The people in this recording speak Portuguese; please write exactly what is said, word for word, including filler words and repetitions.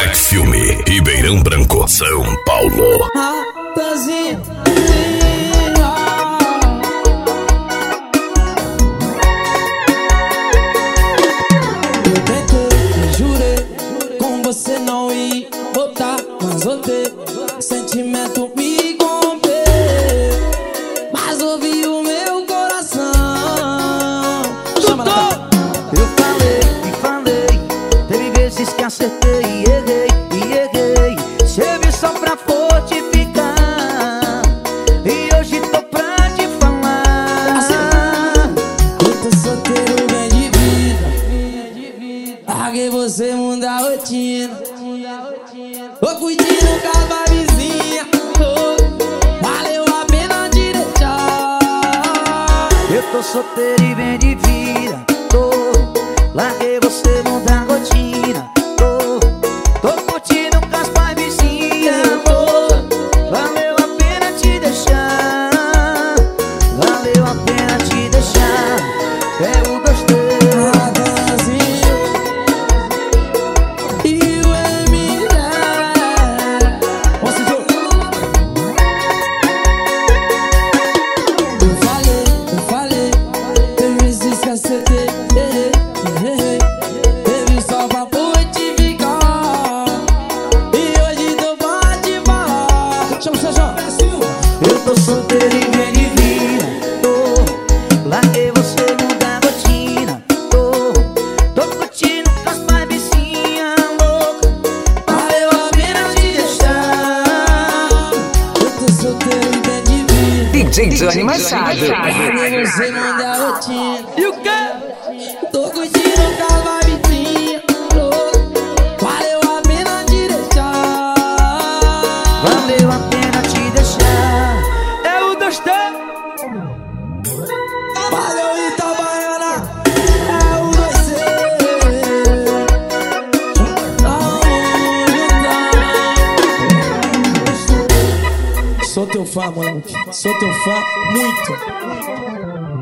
Black Filme, Ribeirão Branco, São Paulo. Rapazinho, eu tentei, jurei, com você não ia voltar, mas voltei, sentimento me comprei, mas ouvi o meu coração. Chama na Eu falei e falei, teve vezes que acertei e errei, e errei. Serve só pra fortificar, e hoje tô pra te falar. assim, eu tô solteiro, bem de vida, larguei você, muda a rotina. Tô curtindo com a vizinha, oh, valeu a pena te deixar. Eu tô solteiro e bem de vida, tô. Larguei você, muda a rotina, tô. Tô curtindo com as pais vizinhas, amor. Valeu a pena te deixar, valeu a pena te deixar. É o gostei. E o M dez. Eu falei, eu falei, tem vezes que acertei, errei, errei. Teve só pra fortificar, e hoje tô pra te falar. Chama o Sejão. Eu tô solteiro e bem de vida, tô. Larguei você, muda a rotina, tô. Tô curtindo com as pais vizinhas, louca. Valeu a pena te deixar. Eu tô solteiro e bem de vida, D J Johnny Machado. larguei você, muda a rotina. E o quê? Tô curtindo com a vizinha, valeu a pena te deixar. Valeu a pena te deixar. É o gostei. Valeu Itabaiana, é o você. Sou teu fã, mano. Sou teu fã muito.